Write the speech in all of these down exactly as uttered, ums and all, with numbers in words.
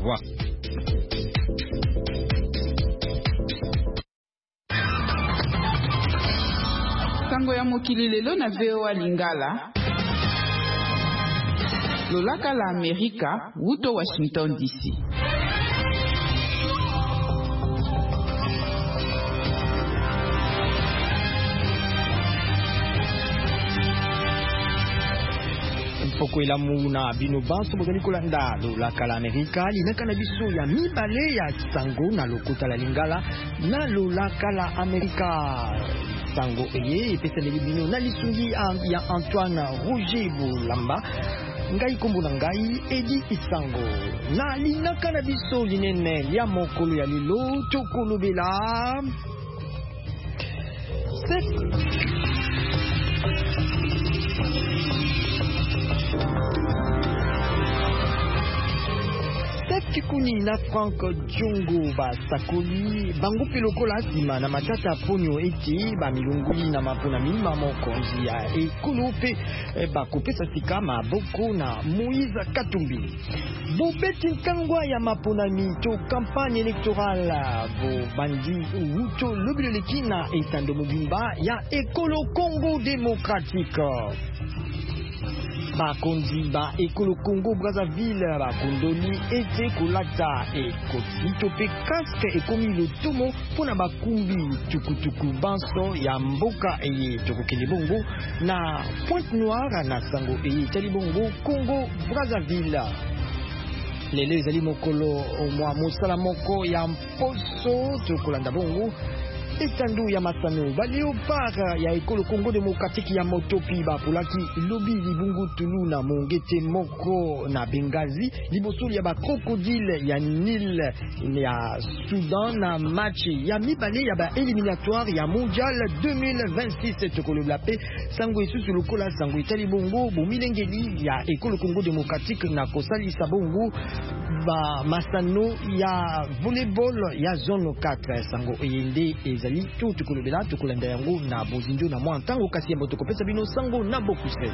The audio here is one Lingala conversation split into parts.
revoir. Sango ya mokili lelo na V O A Lingala. Lolaka la Amerika, wuto Washington D C. Poko elamu na bino banso bozali kolanda lolaka la Amerika linaka na biso ya mibale ya sango na lokota la Lingala na lolaka la Amerika. Sango eye epeseleli bino na lisungi ya Antoine Roger Bolamba. Ngai kombo na ngai Edi Isango na linaka na biso linene ya mokolo ya lelo tokolobela Kikuni na Frank Diongo ba sakoli bango pelokola sima na matata ponyo eti ba milunguli na mapona mima mokonzi ya ekolo pe ba kopesa sika maboko na Moïse Katumbi. Bobeti ntangwa ya mapona mito campagne électorale bo bandi wuto lobiloleki na etando mobimba ya ekolo Congo démocratique. Bakonzi ba ekolo Congo Brazzaville bakondoli ete kolata ekotito pe casque ekomi lotomo pona bakumbi tukutuku banso ya mboka eye tokokende bongo na Pointe Noire na sango eye tali bongo Congo Brazzaville. Lelo ezali mokolo mwa mosala moko ya mposo tokolanda bongo etando ya masano ba léopard ya ekolo Congo démocratique ya motopi ba polaki lobi libungu tulu na mongete moko na Bengazi liboso ya ba crocodile ya Nil ya Soudan na match ya mibale ya ba éliminatoire ya mondial deux mille vingt-six tokolo la paix sango isusu lokola sango itali bongo bomilengeli ya ekolo Congo démocratique na kosali sabongo ba masano ya volleyball ya zone quatre sango eyende ezali tout tukolobela tukolanda yango na bozinjo na mwa ntango kasi ya moto kopesa bino sango na bokuse.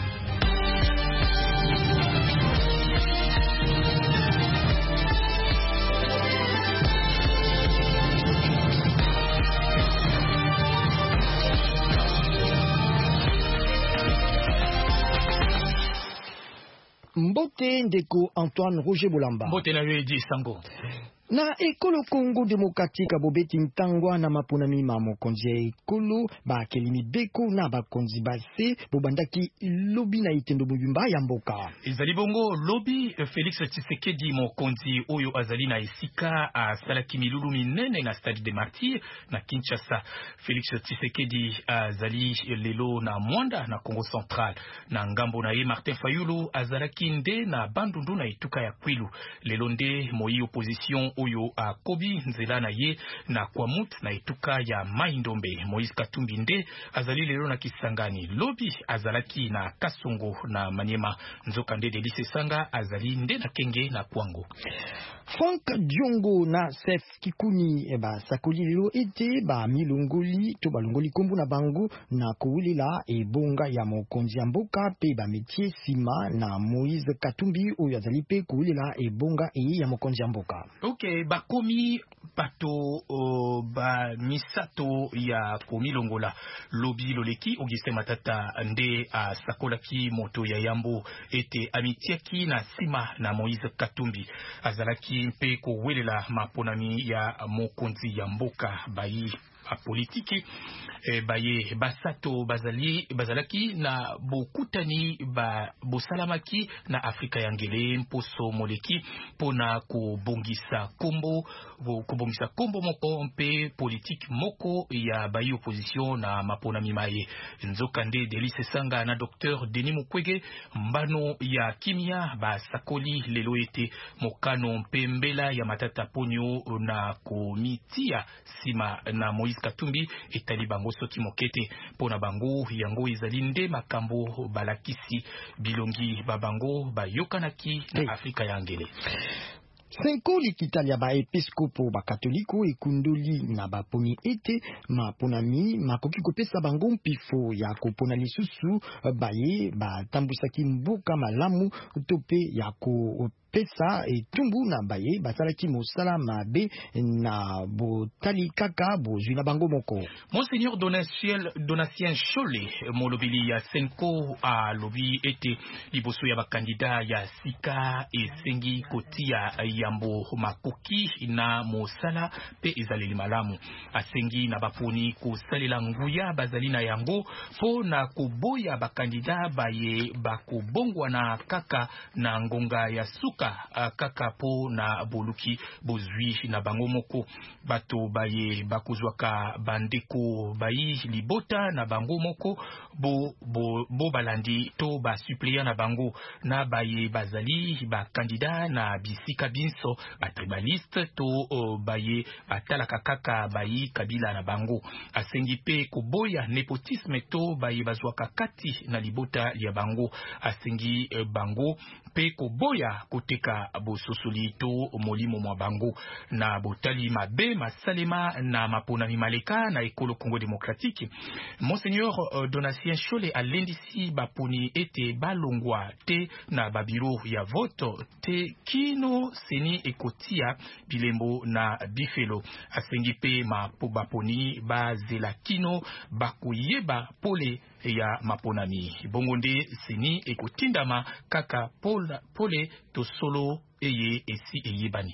Mbote ndeko Antoine Roger Bolamba. Mbote na Edi Sango. Na ekolo Congo démocratique bobeti ntangwa na mapona mima mokonzi ya ekolo ba kelimi beko na bakonzi base bobandaki lobi na itendo mobimba ya mboka. Ezali bongo lobi Félix Tshisekedi mokonzi oyo azali na esika a salaki milulu minene na Stade des Martyrs na Kinshasa. Félix Tshisekedi azali lelo na Mwanda na Congo Central na ngambo na ye Martin Fayulu azalaki nde na Bandundu na etuka ya Kwilu. Lelo nde moi opposition oyo a kobi nzela na ye na Kwamut na etuka ya Maindombe. Moïse Katumbi nde azali lelo na Kisangani. Lobi azalaki na Kasongo na Maniema. Nzoka nde Delice Sanga azali nde na Kenge na Kwango. Frank Diongo na Sef Kikuni eba sakoli lelo ete ba milongoli to balongoli kombu na bango na kowulela ebonga ya mokonzi ya mboka pe ba métier sima na Moïse Katumbi oyo azali pe kowulela ebonga e ya mokonzi ya mboka. Okay, bakomi pato uh, ba misato ya komi longola lobi loleki Augustin Matata nde a sakolaki moto ya yambo ete amitiaki na sima na Moïse Katumbi azalaki mpe kowelela maponami ya mokonzi ya mboka bayi a politiki e, baye basato bazali bazalaki na bokutani ba bosalamaki na Afrika ya ngele mposo moleki pona kubongisa kombo kubongisa kombo moko mpe politiki moko ya bayi opposition na mapona mimaye. Nzoka nde Delice Sanga na Docteur Denis Mukwege mbano ya kimia ba sakoli lelo ete mokano mpe mbela ya matata ponyo na komitia sima na Moïse Katumbi etali bango soki mokete pona bango yango ezali nde makambo balakisi bilongi babango bayokanaki na Afrika ya ngele. Senko likitalia ba episkopo ba katoliko ekundoli na ba poni ete ma ponami makoki kopesa bango mpifo ya kopona lisusu baye ba tambusaki mboka malamu tope ya ko pesa et tumbu na baye basalaki mosala mabe na botali kaka bozwi na bango moko. Monseigneur Donatien Donatien Chole molobeli ya Senko a lobi ete liboso ya bakandida ya sika esengi kotia yambo makoki na mosala pe ezaleli malamu. Asengi na baponi kosalela nguya bazali na yango po na koboya bakandida baye bakobongwa na kaka na ngonga ya suka kaka po na boluki bozwi na bango moko. Bato baye bakozwaka bandeko bayi libota na bango moko bo, bo, bo balandi to ba suppléant na bango na baye bazali ba kandida na bisika binso ba tribaliste to uh, baye batalaka kaka bayi kabila na bango. Asengi pe koboya nepotisme to baye bazwaka kati na libota ya bango. Asengi uh, bango pe koboya koteka bososoli to molimo mwa bango na botali mabe masalema na maponami maleka na ekolo Congo démocratique. Monseigneur uh, Donatien Chole alendisi baponi ete balongwa te na babiro ya vote te kino seni ekotia bilembo na bifelo. Asengi pe mapo baponi bazela kino bakuyeba pole ya maponami. Bongonde seni ekotindama kaka pole, pole to solo eye esi eyebani.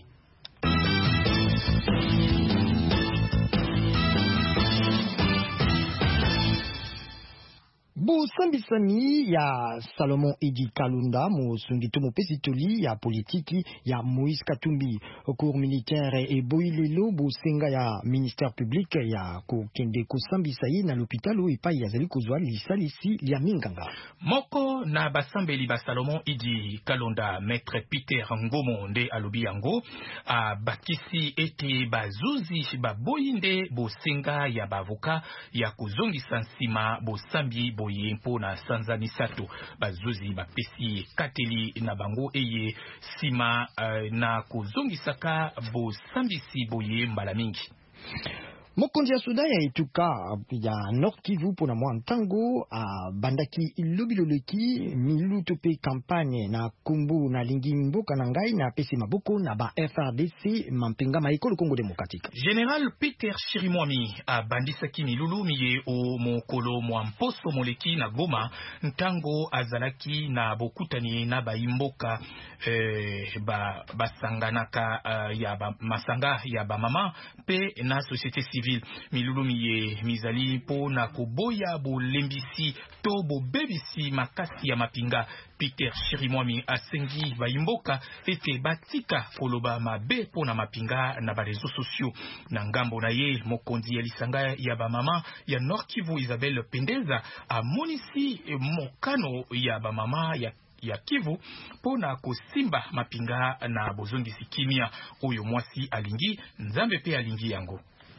Bo sambisami ya Salomon Edi Kalunda mo sungito mo pesitoli ya politiki ya Moïse Katumbi cours militaire e boilelo bo senga ya ministère public ya ko kende ko sambisai na l'hôpital e pa ya zali kozwa lisalisi ya minganga moko na basambeli ba Salomon Edi Kalunda maître Peter Ngomo nde alobi yango a bakisi ete bazuzi baboyinde bo senga ya bavoka ya kuzongisa nsima bo sambi bo yempo na sanza misato bazuzi bapesi kateli na bango eye sima uh, na kuzongisaka bo sambisi boye mbala mingi. Mokonzi ya Suda ya etuka ya Nord Kivu pona mwa ntango a bandaki ilobiloleki miluto pe kampagne na kumbu na lingi mboka na ngai na pesi maboko na ba F R D C mampenga maikolo Congo démocratique. General Peter Chirimwami a bandisaki milulu miye o mokolo mwa mposo moleki na Goma ntango azalaki na bokutani na baimboka eh, ba basanganaka uh, ya ba masanga ya ba mama pe na société civile. Milulu miye mizali po na koboya bo lembisi to bo bebisi makasi ya mapinga. Peter Chirimwami asengi baimboka ete batika koloba mabe po na mapinga na ba réseaux sociaux. Na ngambo na ye mokonzi ya lisanga ya ba mama ya Nord Kivu Isabelle Pendeza a monisi mokano ya ba mama ya ya Kivu pona kosimba mapinga na bozongisi kimia oyo mwasi alingi nzambe pe alingi yango.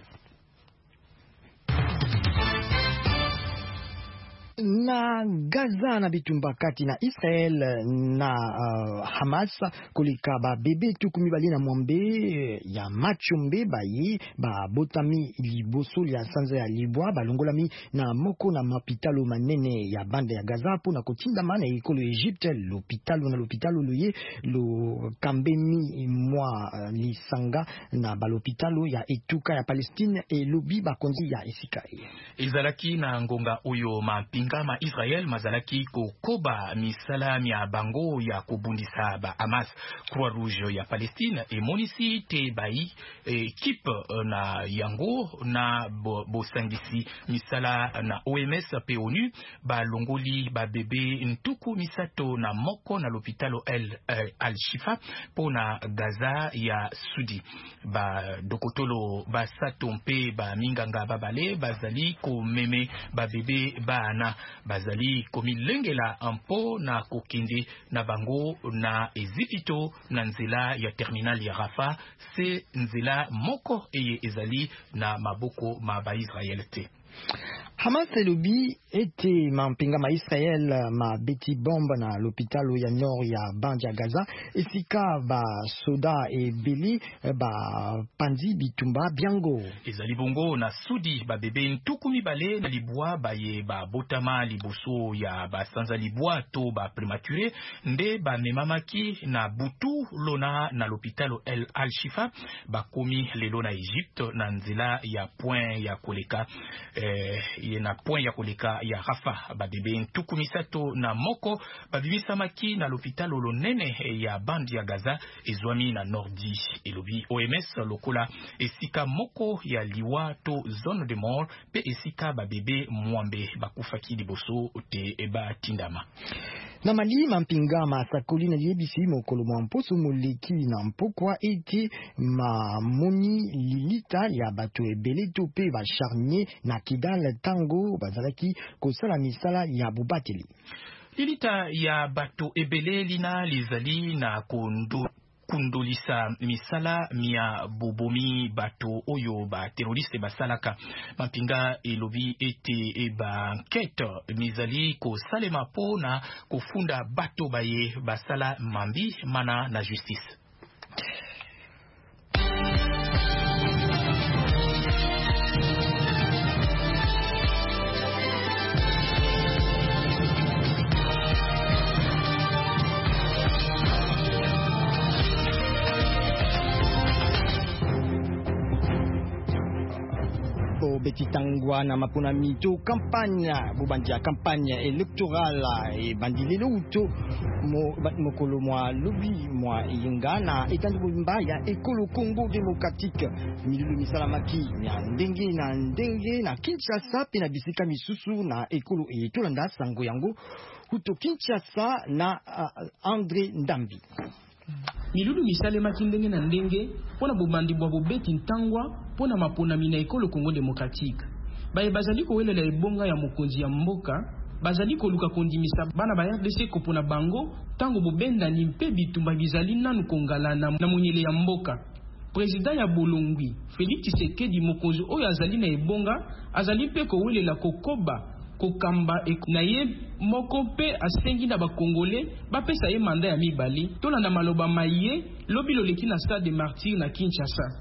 Na Gaza na bitumba kati na Israel na uh, Hamas kolika ba bebe tukumi bali na mwambe ya machombe bayi ba botami liboso ya sanza ya libwa balongolami na moko na mapitalo manene ya bande ya Gaza po na kotinda mana ekolo Egypte l'hôpitalo na l'hôpitalo loye lo kambemi mwa uh, lisanga na balopitalo ya etuka ya Palestine e lobi bakonzi ya Isikai ezalaki na ngonga oyo mampinga ma Israel mazalaki kokoba misala ya bango ya kobundisa ba Hamas. Croix Rouge ya Palestine e monisi te bai équipe na yango na bosangisi bo misala na O M S pe ONU ba longoli ba bebe ntuku misato na moko na l'hôpitalo El Al-Shifa po na Gaza ya Sudi. Ba dokotolo ba satompe ba minganga babale bazali ko meme ba bebe ba na bazali komi lengela ampo na kokende na bango na ezipito na nzela ya terminal ya Rafa se nzela moko eye ezali na maboko ma ba Israel te. Hamas elobi ete mampinga ma Israel ma beti bomba na l'hôpital ya nord ya bandi ya Gaza esika ba soda e beli ba panzi bitumba biango ezali bongo na sudi ba bebe ntuku mibale na libwa baye ba botama liboso ya ba sanza libwa to ba prématuré nde ba memamaki na butu lona na l'hôpital El Al-Shifa bakomi lelo na Egypte na nzela ya point ya koleka eh, na point ya koleka ya Rafa ba bebe ntuku misato na moko babibisamaki na l'hôpital olonene ya bandi ya Gaza ezwami na nordi elobi O M S lokola esika moko ya liwa to zone de mort pe esika ba bebe mwambe bakufaki liboso te eba tindama na Mali mampinga masakoli na liebisi mokolo mwa mposo moleki na mpokwa ete ma moni lilita ya bato ebele to pe ba charnier na Kidal tango bazalaki kosala misala ya bubateli lilita ya bato ebele lina lizali na kondo kundolisa misala mia bobomi bato oyo ba terroriste basalaka mampinga elobi ete eba enquête mizali ko salema pona kofunda bato baye basala mambi mana na justice. Betitangwa na mapuna mito kampanya bubandia kampanya electorale e bandilelo uto mokolo mwa lobi mwa yinga na etandu mbaya ekolo Congo démocratique milulu misalamaki ya ndenge na ndenge na Kinshasa pe na bisika misusu na ekolo etolanda sango yango uto Kinshasa na uh, André Ndambi milulu misalemaki ndenge na ndenge pona bobandi bwa bobeti ntangwa pona mapona mina ekolo Congo démocratique baye bazali kowelela ebonga ya mokonzi ya mboka bazali koluka kondimisa bana ba R D C kopona bango tango bobenda ni mpe bitumba bizali nanu kongalana na monyele ya mboka. Président ya Bolongwi Félix Tshisekedi mokonzi oyo azali na ebonga azali mpe kowelela kokoba kokamba na ye moko pe asengi na bakongole bapesa ye manda ya mibali tolanda maloba maye lobi loleki na stade de Martyrs na Kinshasa.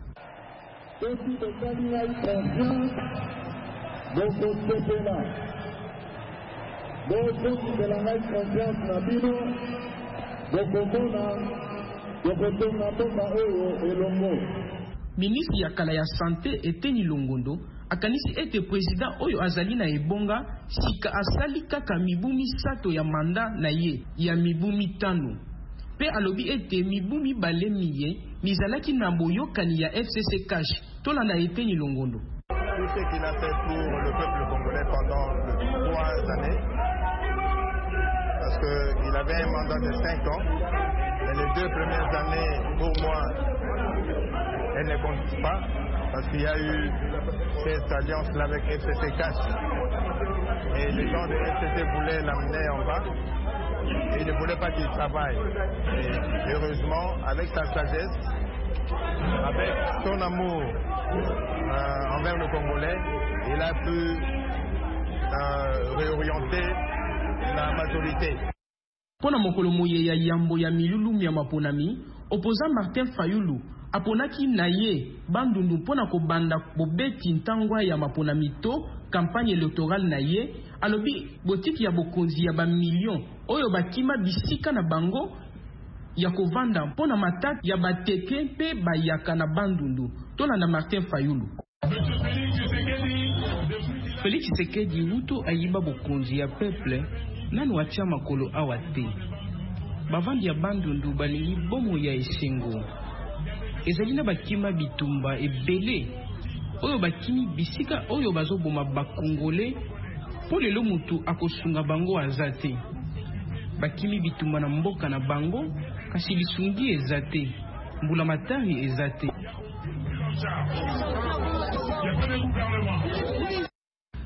Ministre ya kala ya santé Eteni Longondo akanisi ete président oyo azali na ebonga sika asali kaka mibu misato ya manda na ye ya mibu mitano pe alobi ete mibu mibale miye mizalaki na boyokani ya F C C Cash tolanda Eteni Longondo. Tout ce qu'il a fait pour le peuple congolais pendant les trois années, parce qu'il avait un mandat de cinq ans, et les deux premières années, pour moi, elles ne comptent pas, parce qu'il y a eu cette alliance-là avec F C C Cash, et les gens de F C C voulaient l'amener en bas, et ils ne voulaient pas qu'il travaille. Et heureusement, avec sa sagesse, avec son amour euh, envers le Congolais, il a pu euh, réorienter la majorité. Pona mokolo moye ya yambo ya milulu ya maponami, opposant Martin Fayulu aponaki na ye bandundu pona ko banda bobeti ntangwa ya maponami to campagne électorale na ye alobi botiki ya bokonzi ya ba million oyo bakima bisika na bango ya kovanda pona matati ya bateke pe bayaka na bandundu tolanda Martin Fayulu. Félix Tshisekedi wuto ayiba bokonzi ya peuple nanu atia makolo awate bavandi ya bandundu balingi bomo ya esengo ezalina bakima bitumba ebele oyo bakimi bisika oyo bazoboma bakongole po lelo mutu akosunga bango azate bakimi bitumba na mboka na bango kasi lisungi ezate mbula matari ezate.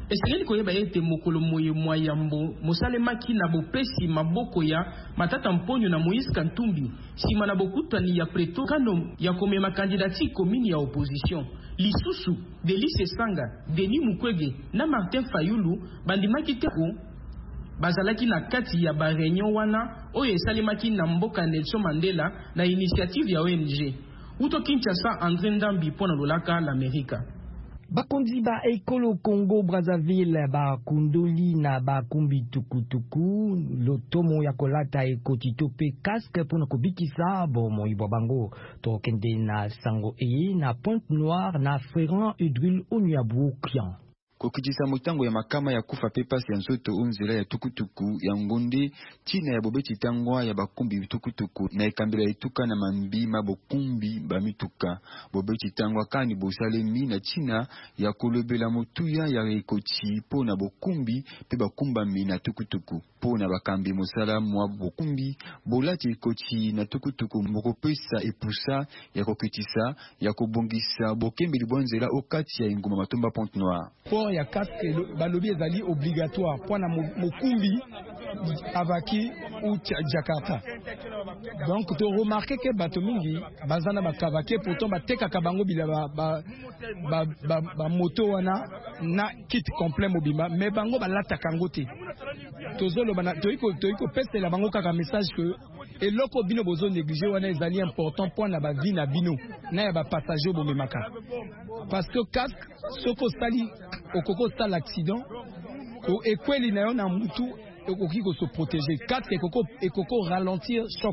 esengeli koyeba ete mokolo moye mwa yambo mosalemaki na bopesi maboko ya Matata Mponyo na Moïse Katumbi sima na bokutani ya preto kano ya komema kandidati komini ya opposition lisusu Delice Sanga, Denis Mukwege na Martin Fayulu bandimaki teko bazalaki na kati ya ba réunion wana oyo esalemaki na mboka Nelson Mandela na initiative ya O N G. Uto Kinshasa, André Ndambi pona lolaka l'Amerika. Bakondi ba ekolo Congo Brazzaville ba kundoli na ba kumbi tukutuku lotomo ya kolata ekotitope casque pona kobikisa bomo ibwa bango to kende na sango e na Pointe Noire na Ferrand Udril Onyabu Kian. Kokitisa motango ya makama ya kufa pepasi ya nzoto onzela ya tukutuku ya ngonde china ya bobeti tangwa ya bakumbi tukutuku na ekambela etuka na mambima bokumbi bamituka bobeti tangwa kani bosalemi na china ya kolobela motuya ya ekoti po na bokumbi pe bakumbami na tukutuku po na bakambi mosala mwa bokumbi bolati ekoti na tukutuku mokopesa epusa ya kokitisa ya kobongisa bokembi libonzela okati ya inguma matomba Pointe Noire. Port ya casque balobi ezali obligatoire pour na mokumbi avaki ou Jakarta. Donc tu remarquer que bato mingi bazana bakavake pourtant batekaka bango bila ba ba ba, ba moto wana na kit complet mobimba mais bango balata kangote. Tozolo bana toiko toiko peste la bango kaka message que et loko bino bozo négliger wana ezali important pour na ba vie na bino na ya ba passager bomemaka. Parce que casque soko sali okoko sala accident o ekweli na yo na mutu ekoki ko se protéger casque ekoko ekoko ralentir choc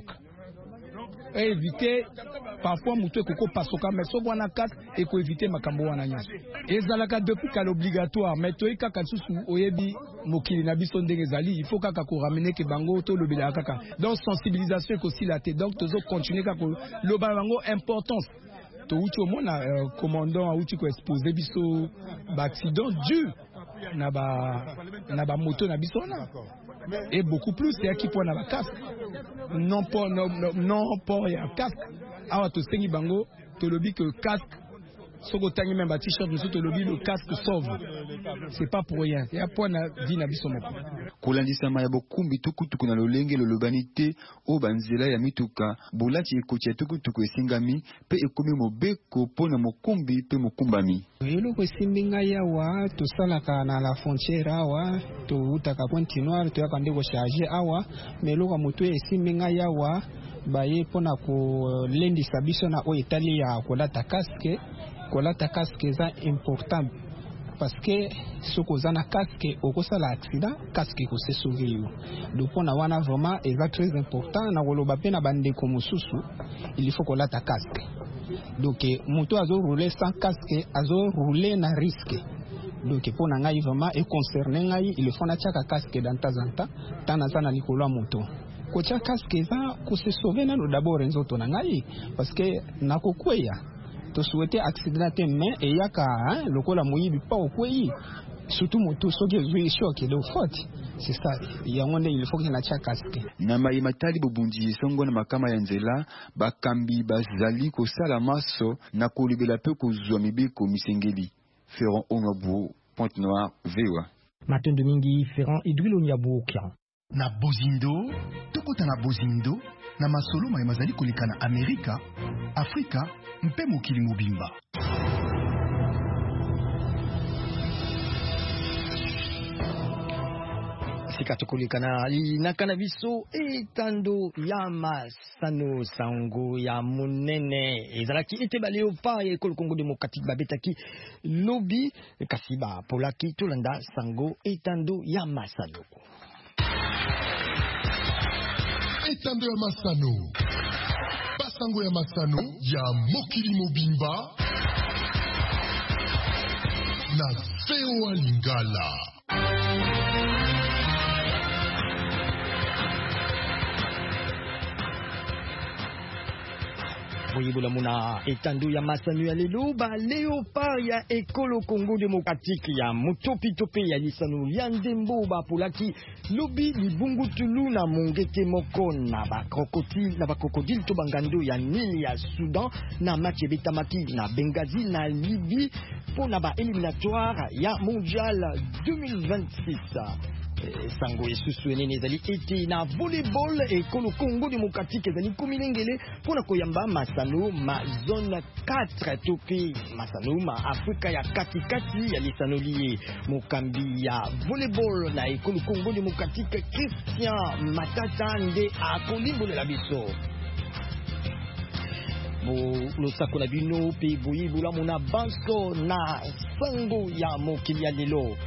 et éviter parfois mutu ekoko pasoka mais so bwana casque eko éviter makambo wana nyaso ezalaka depuis kala obligatoire mais to ikaka susu oyebi mokili na biso ndenge ezali il faut kaka ko ramener ke bango to lobela kaka donc sensibilisation ko silate donc tozo continuer kaka loba bango importance to uti omona uh, commandant auti ko exposer biso ba accident dû na ba na ba moto na biso na et beaucoup plus c'est qui point na ba casque non pas non non pas ya casque awa to sengi bango to lobi que casque soko tangi même ba t-shirt nous to lobi le casque sauve c'est pas pour rien ya point na vie na biso moko kolandisa maya bokumbi tukutuku na lolenge lolobanite o banzela ya mituka bolati ekoti ya tukutuku esingami pe ekomi mobeko pona mokumbi pe mokumbami eloko esimbinga yawa tosalaka na la frontière awa toutaka Pointe Noire toyaka ndeko charge awa mais eloko moto esimbinga yawa baye pona kolendisa biso na oyo etali ya kolata casque kolata casque eza important parce que ce qu'on a na casque au cause de l'accident casque ko se sauver donc on a wana vraiment est très important na koloba pe na bande comme susu il faut qu'on la ta casque donc moto azo rouler sans casque azo rouler na risque donc pour na ngai vraiment et concerné ngai il faut na chaka casque dans temps en temps tana sana likolo moto ko cha casque za ko se sauver na d'abord nzoto na ngai parce que na kokweya to souhaiter accidenté mais et yaka hein lokola moyibi pa okweyi surtout moto soki ezwi choc de faute c'est ça yango il faut que na cha casque na mai matali bobundi songo na makama ya nzela bakambi bazali ko sala maso na kolibela pe ko zwa mibeko misengeli Ferrand Onyabu Pointe Noire vewa Matondo mingi Ferrand Udril Onyabu Kian na bozindo tokota na bozindo na masolo mai mazali kolika na Amerika Afrika mpe mokili mobimba sika tokolika na linaka biso etando ya masano sango ya monene ezalaki ete baleo pa ekolo Congo démocratique babetaki lobby kasi ba polaki tolanda sango etando ya masano etando ya masano basango ya masano ya mokili mobimba na V O A Lingala. boyebola muna etando ya masano ya lelo ba Léopard ya ekolo Congo démocratique ya motopitope ya lisano ya ndembo bapolaki lobi libungutulu na mongete moko na bakrokodile na bakrokodile to bangando ya Nil ya Soudan na match ebetamaki na Benghazi na Libye pour na ba éliminatoire ya mondial deux mille vingt-six. Sango esusu enene ezali ete na volleyball ekolo Congo démocratique ezali komilengele mpona koyamba masano ma zone quatre tope masano ma Afrika ya katikati ya lisano liye mokambi ya volleyball na ekolo Congo démocratique Christian Matata nde akolimbolela biso losako na bino mpe boyebola mona banso na sango ya mokili ya lelo.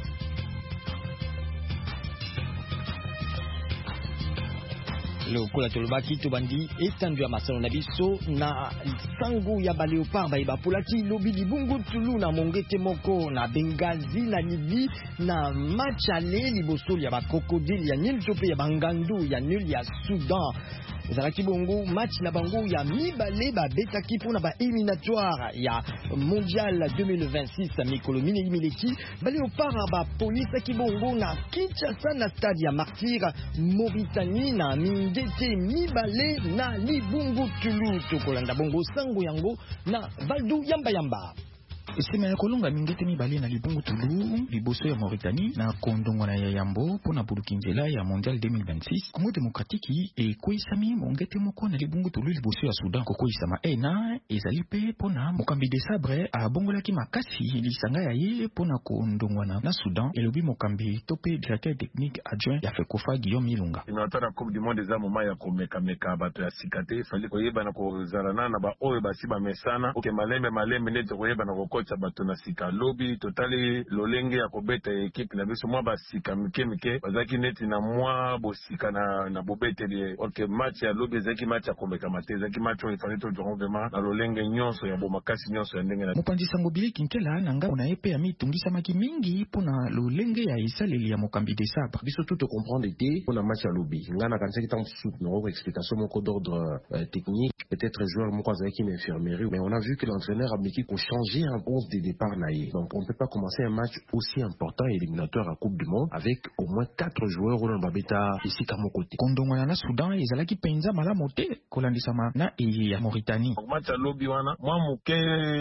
Lokola tolobaki tobandi etando ya masano na biso na sango ya ba Léopard bayeba polaki lobi libungutulu na mongete moko na Benghazi na Libye na match ale liboso ya ba crocodile ya Nil to pe ya bangandu ya Nil ya Soudan. Ezalaki bongo match na bango ya mibale babetaki mpona ba éliminatoire ya mondial deux mille vingt-six mikolo minei mileki ba Léopard bapolisaki bongo na Kinshasa na stade ya Martyr Mauritanie na mindete mibale na libungutulu. Tokolanda bongo sango yango na Valdu Yamba Yamba. Esima ya kolonga mingete mibale na libungutulu liboso ya Mauritanie na kondongwana ya Yambo pona bulukinzela ya mondial deux mille vingt-six. Congo démocratique e koisami mongete moko na libungutulu liboso ya Soudan kokoisama ena ezali pe pona mokambi de sabre a bongolaki makasi lisanga ya ye pona kondongwana na Soudan elobi mokambi tope directeur technique adjoint ya Fekofa Guillaume Ilunga. Inatara coupe du monde eza moma ya komeka meka bato ya sikate fali koyeba na kozalana na ba oyo basiba mesana oke malembe malembe ndete koyeba na kokocha bato na sika lobi totali lolenge ya kobeta ekipe na biso mwa basika mike mike bazaki neti na mwa bosika na na bobeteli oke match ya lobi ezaki match ya komeka mate ezaki match oyo ifani to joron vema na lolenge nyonso ya bomakasi nyonso ya ndenge na mopanzi sango bili kinkela na ngabo na epe ya mitungisa maki mingi pona lolenge ya isaleli ya mokambi de sabre biso tout comprendre te pona match ya lobi ngana kanisa kitam soup no explication moko d'ordre euh, technique peut-être joueur moko azaki une infirmerie mais on a vu que l'entraîneur a miki ko changer un onze de départ naïe. Donc on ne peut pas commencer un match aussi important et éliminatoire à Coupe du Monde avec au moins quatre joueurs ou babeta ici à mon côté. Kondongwana na Soudan ezalaki penza malamote kolandisama na e ya Mauritanie. Match à lobi wana moi muke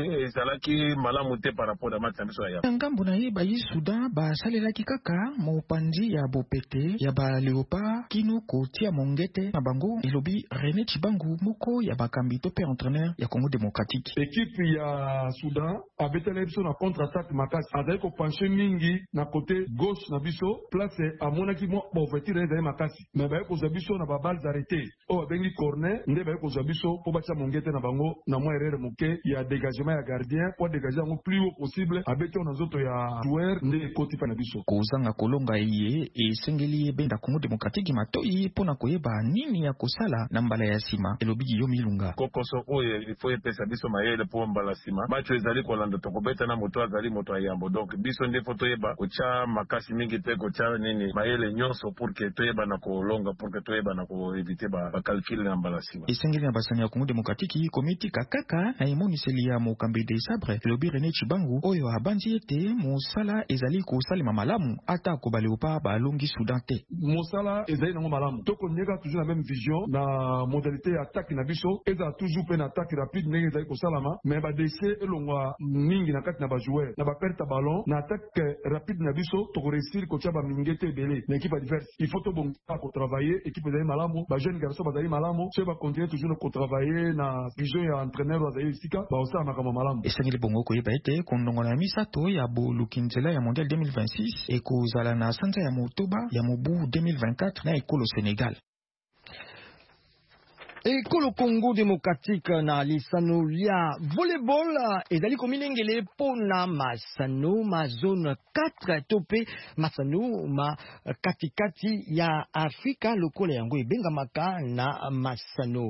ezalaki malamote par rapport à match amso ya. Ngambo na ye ba yi Soudan ba salelaki kaka mopanzi ya bopete ya ba Léopard kino kotia mongete na bango elobi René Chibangu moko ya bakambi to pe entraîneur ya Congo démocratique. Équipe ya Soudan abetela biso na contre-attaque makasi azali kopanche mingi na côté gauche na biso place amonaki mwa bouverture ezali makasi mais baye kozwa biso na baballe arrêté oyo babengi corner nde baye kozwa biso mpo batia mongete na bango na mwa erreur moke ya dégagement ya gardien po dégager yango plus haut possible abeti na nzoto ya joueur nde ekoti pa na biso kozanga kolonga ye esengeli ebenda Congo démocratique matoi mpona koyeba nini ya kosala na mbala ya sima elobi Guillaume Ilunga kokoso oyo ifo epesa biso mayele po mbala sima match ezali kolanda tokobeta na moto azali moto ayambo donc biso nde foto yeba kocha makasi mingi te kocha nini mayele nyonso pour que toyeba na kolonga pour que toyeba na ko éviter ba, ba calcul na mbala sima esengeli na basani ya Congo démocratique komiti kakaka na emoniseli ya mokambi de sabre elobi René Chibangu oyo abanzi ete mosala ezali kosalema malamu ata ko ba Léopard ba longi Soudan te mosala ezali nango malamu tokonyeka toujours la même vision na modalité ya attaque na biso eza toujours pe na attaque rapide ndenge ezali kosalama mais ba décès elongwa mingi na kati na ba joueur na ba perte ballon na attaque rapide na biso to réussir ko tia ba mingete belé na équipe adverse il faut to bon ko travailler équipe ezali malamu ba jeune garçon bazali malamu ceux ba continuer toujours ko travailler na vision ya entraîneur bazali sika ba osala makambo malamu esengeli bongo ko yeba ete kondongona misato ya bolukinzela ya mondial deux mille vingt-six et kozala na sanza ya motoba ya mobu deux mille vingt-quatre na ekolo Sénégal. Ekolo Congo démocratique na lisano lia volleyball ezali komilengele pona masano ma zone quatre tope masano ma katikati ya Afrika lokola yango ebengamaka na masano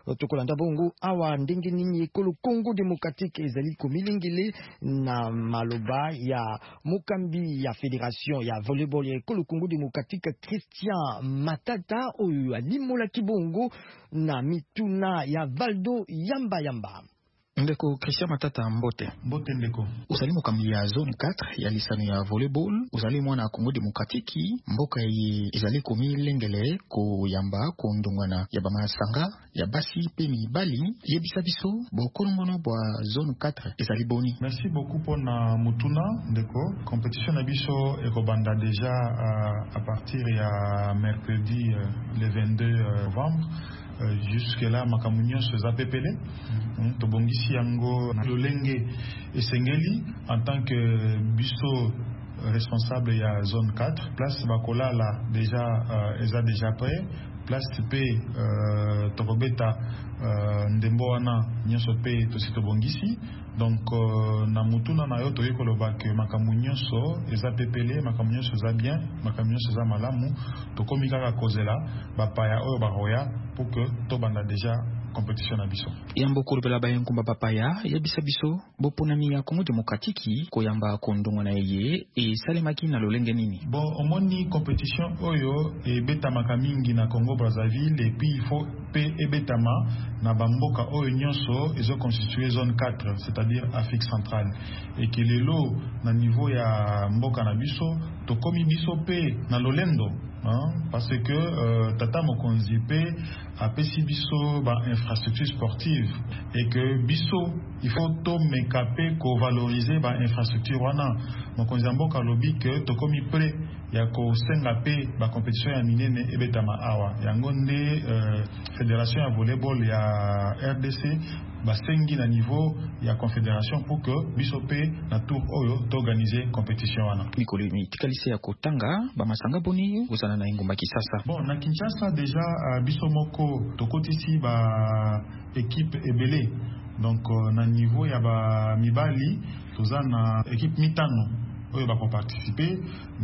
tokolanda bongo awa ndenge nini ekolo Congo démocratique ezali komilingile na maloba ya mokambi ya fédération ya volleyball ya ekolo Congo démocratique Christian Matata oyo alimola kibongo na mituna ya Valdo Yamba Yamba. Ndeko Christian Matata Mbote. Mbote ndeko. Uzali mokambi ya zone quatre ya lisano ya volleyball. Uzali mwana Congo démocratique. Mboka ye ezali komi lengele ko yamba ko ndongwana ya bamasanga ya basi pe mibali yebisa biso bokolongono bwa zone quatre ezali boni. Merci beaucoup pour na mutuna ndeko. Compétition na biso ekobanda déjà à, à partir ya mercredi euh, le vingt-deux novembre. Euh, jusque là makamunyo se zapepele mm. Tobongisi yango lolenge esengeli en tant que biso responsable ya zone quatre. Place bakola là déjà euh, eza déjà prêt. Place pe euh, tokobeta euh, ndembo wana nyonso pe tosi tobongisi. Donc euh, na mutuna na yo toye koloba ke makambo nyonso eza pepele, makambo nyonso eza bien, makambo nyonso eza malamu, tokomi kaka kozela bapaya oyo baroya pour que tobanda déjà compétition na biso. Yambo kolobela bayenkumba bapaya yebisa biso boponami ya Congo démocratique koyamba kondongo na ye e salemaki na lolenge nini. Bon, omoni compétition oyo e betamaka mingi na Congo Brazzaville et puis il faut pe e betama na bamboka oyo nyonso ezo constituer zone quatre, c'est-à-dire Afrique centrale, et que lelo na niveau ya mboka na biso tokomi biso pe na lolendo. Hein, parce que euh, Tata Mokonzi pe apesi biso ba infrastructure sportive et que biso il faut to mekape ko valoriser ba infrastructure wana. Mokonzi mboka lobi que tokomi prêt ya ko senga pe ba compétition ya minene ebetama awa yango nde euh, fédération ya volleyball ya R D C basengi na niveau ya confédération pour que biso pe na tour oyo to organiser compétition wana. Mikoli mi tikalise ya kotanga ba masanga boni uzana na ingomba Kisasa. Bon, na Kinshasa déjà uh, biso moko tokotisi ba équipe ebele. Donc uh, na niveau ya ba mibali toza na équipe mitano oyo ba ko participer.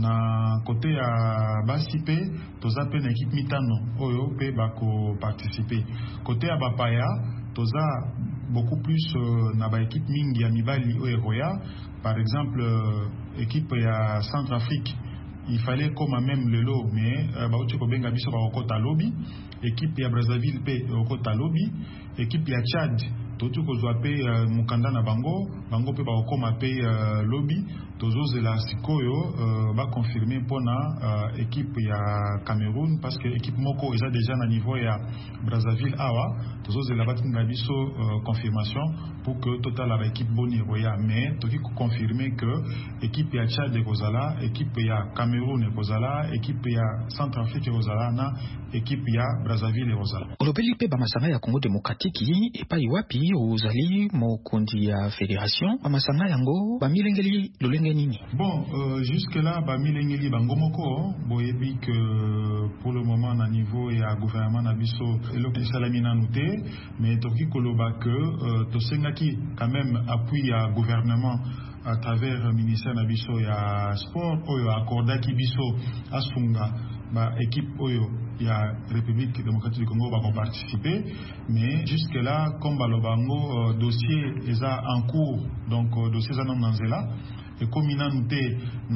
Na côté ya basi pe toza pe na équipe mitano oyo pe ba ko participer. Côté ya bapaya toza beaucoup plus euh, na ba équipe mingi ya mibali oyo roya. Par exemple euh, équipe ya Centrafrique, il fallait comme même le lot, mais baouti ko benga biso ba okota lobby. Équipe ya Brazzaville pe okota lobby. Équipe ya Tchad totu ko zwa pe uh, mukanda na bango bango pe ba okoma pe uh, lobby. Tozo la sikoyo uh, ba confirmer pona uh, équipe ya Cameroun parce que équipe moko eza déjà na niveau ya Brazzaville awa. Tozo la batinga biso uh, confirmation pour que total la équipe boni roya, mais toki ko confirmer que équipe ya Tchad de Kozala, équipe ya Cameroun e Kozala, équipe ya Centrafrique e Kozala na équipe ya Brazzaville e Kozala. Olobeli pe ba masanga ya Congo démocratique e pa iwapi ozali mokondi ya fédération ba masanga yango ba milengeli lolenge nini. Bon, euh, jusque là ba milengeli bango moko boyebi que pour le moment na niveau ya gouvernement na biso eloko salami na nouté, mais toki koloba que euh, tosengaki quand même appui ya gouvernement à travers le ministère na biso ya sport oyo akordaki biso asunga ba équipe oyo ya République démocratique du Congo va participer, mais jusque là comme balobango euh, dossier est en cours, donc euh, dossier za nanzela et comme inanouté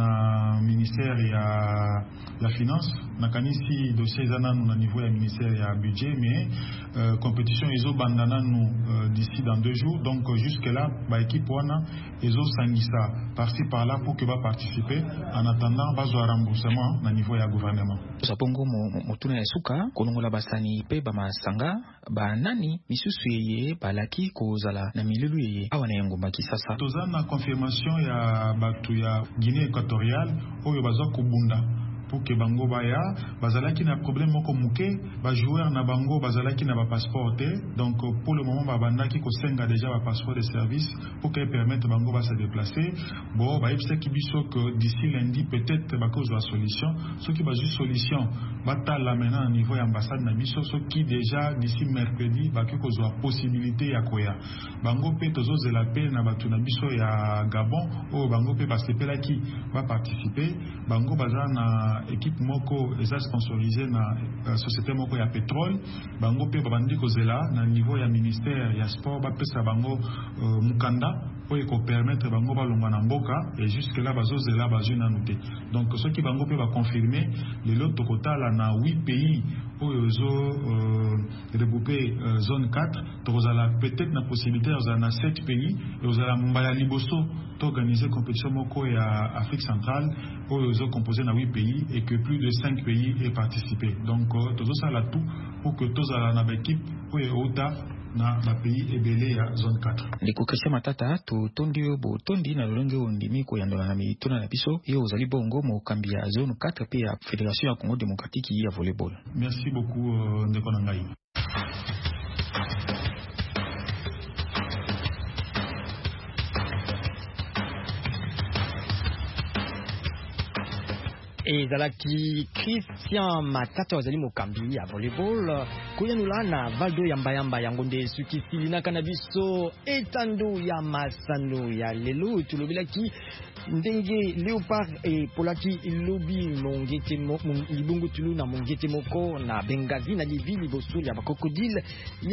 na ministère ya la finance na kanisi dossier za nanu na niveau ya ministère ya budget, mais euh, compétition iso bandana nous euh, d'ici dans deux jours, donc euh, jusque là ba équipe wana iso sangisa par-ci par-là pour que va participer en attendant bazo remboursement na niveau ya gouvernement. Sapongo motuna esuka kolongola basani pe ba masanga ba nani misusu yeye balaki kozala na milulu yeye awana yengomba Kisasa. Toza na confirmation ya batu ya Guinée équatoriale oyo bazo kubunda pour que bango baya bazalaki na problème moko muke ba joueur na bango bazalaki na ba passeport, donc pour le moment ba bandaki ko senga déjà ba passeport de service pour que permettre bango ba se déplacer. Bon ba epse ki biso que d'ici lundi peut-être ba cause la solution, ce qui ba juste solution bata la maintenant au niveau ambassade na biso, ce qui déjà d'ici mercredi ba ki cause la possibilité ya koya bango pe tozo zela pe na batu na biso ya Gabon o bango pe ba sepelaki ba participer bango baza na équipe moko eza sponsorisé na uh, société moko ya pétrole bango pe babandi kozela na niveau ya ministère ya sport ba pesa bango uh, mukanda po eko permettre bango balongwa na mboka et jusque là bazozela bazui nanu te. Donc ceux qui bango pe ba confirmer le lot tokotala na huit pays oyo zo euh, regroupé euh, zone quatre tokozala peut-être na possibilité ozala na sept pays et ozala mbala liboso to organiser compétition moko ya Afrique centrale oyo zo composé na huit pays et que plus de cinq pays aient participé. Donc euh, tozosala tout pour que tozala na équipe oyo ota na ba pays ebele ya zone quatre. Ndiko Christian Matata to tondi bo tondi na lolenge ondimi ko yandola na mitona na biso yo ozali bongo mo kambi ya zone quatre pe ya Fédération ya Congo démocratique ya volleyball. Merci beaucoup euh, ndeko na ngai. ezalaki Christian Matata ozali mokambi ya volleyball koyanula na Valdo ya mbayamba yango nde suki silinaka na biso etando ya masano ya lelo tulobelaki ndenge Léopard et Polaki lobi mongete mo libongo tulu na mongete moko na Bengazi na livi liboso ya ba crocodile